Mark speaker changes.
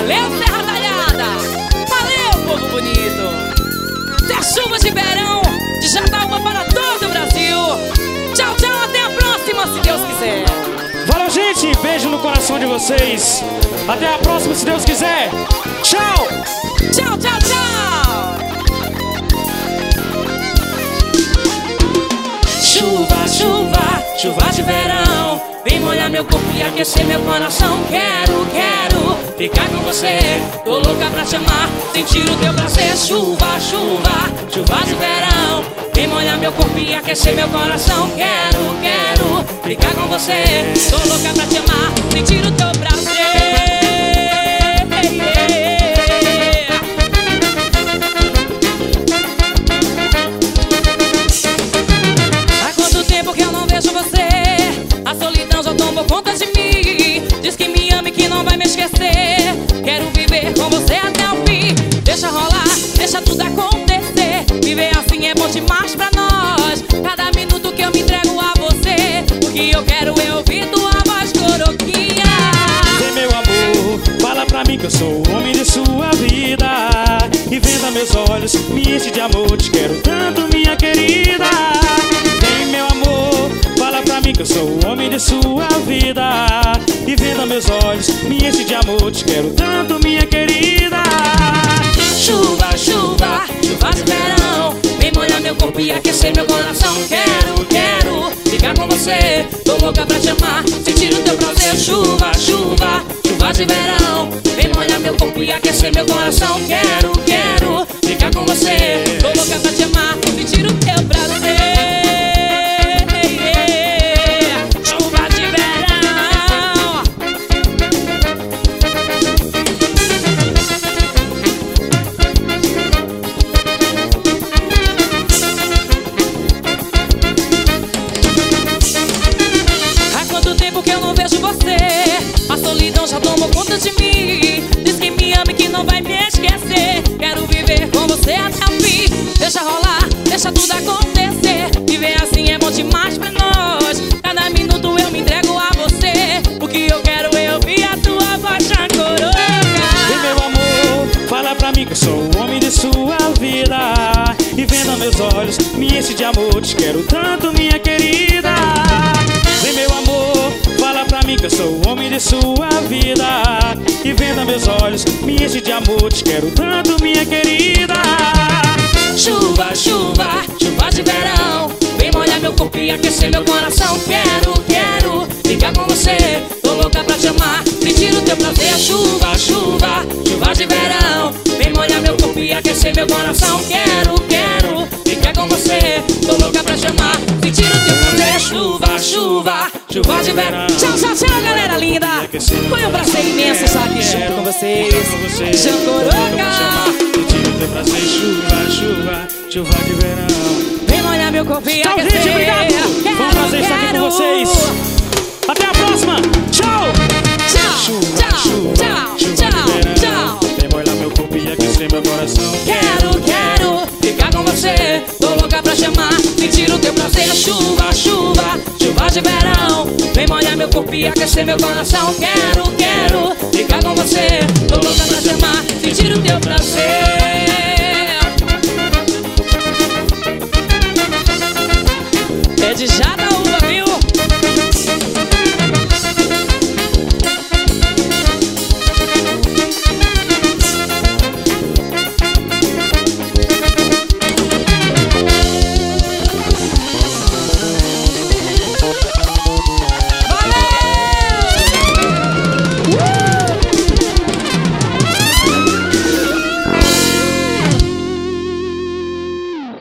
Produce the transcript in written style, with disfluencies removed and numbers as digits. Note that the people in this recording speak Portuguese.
Speaker 1: Léo Serra Talhada. Valeu, povo bonito. Até chuva de verão, de Jataúba para todo o Brasil. Tchau, tchau, até a próxima, se Deus quiser.
Speaker 2: Valeu, gente, beijo no coração de vocês. Até a próxima, se Deus quiser. Tchau.
Speaker 1: Tchau, tchau, tchau. Chuva, chuva, chuva de verão, vem molhar meu corpo e aquecer meu coração. Quero, quero ficar com você, tô louca pra te amar, sentir o teu prazer. Chuva, chuva, chuva de verão, vem molhar meu corpo e aquecer meu coração. Quero, quero ficar com você, tô louca pra te amar, sentir o teu prazer. A solidão já tomou conta de mim. Diz que me ama e que não vai me esquecer. Quero viver com você até o fim. Deixa rolar, deixa tudo acontecer. Viver assim é bom demais pra nós. Cada minuto que eu me entrego a você, o que eu quero é ouvir tua voz, coroquinha.
Speaker 2: Vem, meu amor, fala pra mim que eu sou o homem de sua vida. E venda meus olhos, me enche de amor. Te quero tanto, minha querida. Vem, meu amor, fala pra mim que eu sou o homem de sua vida. E venda meus olhos, me enche de amor. Te quero tanto, minha querida.
Speaker 1: Chuva, chuva, chuva de verão, vem molhar meu corpo e aquecer meu coração. Quero, quero ficar com você, tô louca pra te amar, sentir o teu prazer. Chuva, chuva, chuva de verão, vem molhar meu corpo e aquecer meu coração. Quero, quero ficar com você, tô louca pra te amar, sentir o teu prazer. A solidão já tomou conta de mim. Diz que me ama e que não vai me esquecer. Quero viver com você até o fim. Deixa rolar, deixa tudo acontecer. Viver assim é bom demais pra nós. Cada minuto eu me entrego a você. O que eu quero é ouvir a tua voz, coroca.
Speaker 2: E meu amor, fala pra mim que eu sou o homem de sua vida. E venda meus olhos, me enche de amor. Te quero tanto, minha querida. Vem, meu amor, fala pra mim que eu sou o homem de sua vida. E venda meus olhos, me enche de amor. Te quero tanto, minha querida.
Speaker 1: Chuva, chuva, chuva de verão, vem molhar meu corpo e aquecer meu coração. Quero, quero ficar com você, tô louca pra te amar, sentir o teu prazer. Chuva, chuva, chuva de verão, vem molhar meu corpo e aquecer meu coração. Quero, quero ficar com você, tô louca pra te amar, sentir o teu prazer. Chuva, chuva, chuva de verão. Tchau, tchau, tchau, galera linda. Foi um prazer imenso estar aqui junto com vocês. Jangoroca.
Speaker 2: Sentir o teu prazer. Chuva, chuva, chuva de verão.
Speaker 1: Vem molhar meu corpo e
Speaker 2: tchau,
Speaker 1: aquecer.
Speaker 2: gente, obrigado. Foi um prazer estar aqui com vocês. Até a próxima. Tchau.
Speaker 1: Tchau,
Speaker 2: chuva,
Speaker 1: tchau,
Speaker 2: chuva,
Speaker 1: tchau,
Speaker 2: chuva
Speaker 1: tchau,
Speaker 2: de verão.
Speaker 1: tchau.
Speaker 2: Vem molhar meu corpo e aquecer meu coração.
Speaker 1: Quero, quero ficar com você, tô louca pra te amar, sentir o teu prazer. Chuva, chuva, chuva de verão, vem molhar meu corpo e aquecer meu coração. Quero, quero ficar com você, tô louca pra te amar, sentir o teu prazer. É de Jataúba.